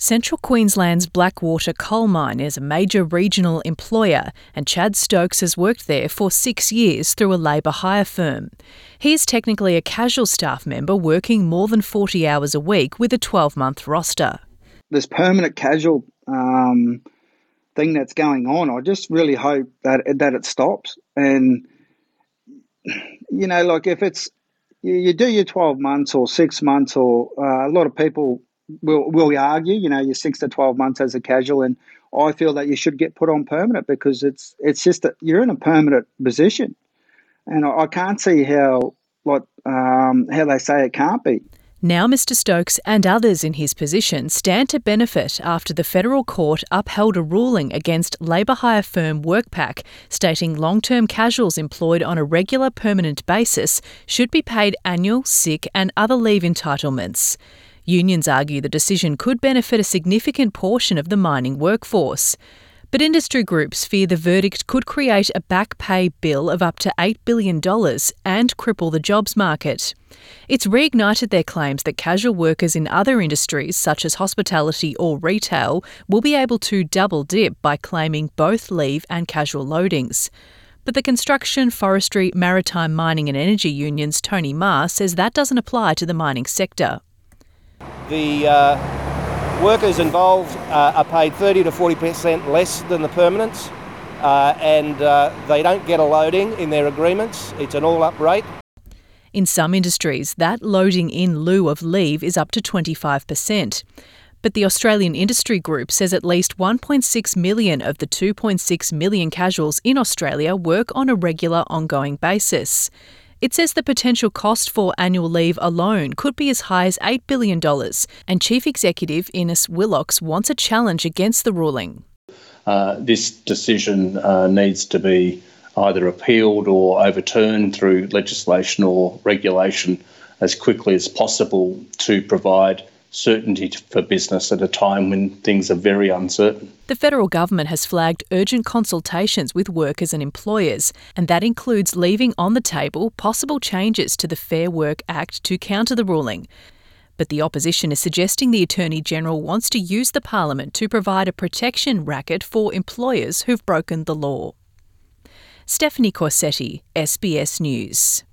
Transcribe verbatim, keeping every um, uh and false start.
Central Queensland's Blackwater coal mine is a major regional employer, and Chad Stokes has worked there for six years through a labour hire firm. He is technically a casual staff member working more than forty hours a week with a twelve-month roster. This permanent casual um, thing that's going on, I just really hope that that it stops. And, you know, like if it's, you, you do your twelve months or six months or uh, a lot of people will will argue, you know, you're six to twelve months as a casual, and I feel that you should get put on permanent because it's it's just that you're in a permanent position, and I, I can't see how like um, how they say it can't be. Now Mister Stokes and others in his position stand to benefit after the federal court upheld a ruling against labour hire firm WorkPac, stating long-term casuals employed on a regular permanent basis should be paid annual, sick and other leave entitlements. Unions argue the decision could benefit a significant portion of the mining workforce. But industry groups fear the verdict could create a back pay bill of up to eight billion dollars and cripple the jobs market. It's reignited their claims that casual workers in other industries, such as hospitality or retail, will be able to double dip by claiming both leave and casual loadings. But the construction, forestry, maritime, mining and energy unions' Tony Ma says that doesn't apply to the mining sector. The uh, workers involved uh, are paid thirty to forty percent less than the permanents, uh, and uh, they don't get a loading in their agreements. It's an all-up rate. In some industries, that loading in lieu of leave is up to twenty-five percent. But the Australian Industry Group says at least one point six million of the two point six million casuals in Australia work on a regular, ongoing basis. It says the potential cost for annual leave alone could be as high as eight billion dollars, and Chief Executive Innes Willox wants a challenge against the ruling. Uh, this decision uh, needs to be either appealed or overturned through legislation or regulation as quickly as possible to provide certainty for business at a time when things are very uncertain. The federal government has flagged urgent consultations with workers and employers, and that includes leaving on the table possible changes to the Fair Work Act to counter the ruling. But the opposition is suggesting the Attorney-General wants to use the Parliament to provide a protection racket for employers who've broken the law. Stephanie Corsetti, S B S News.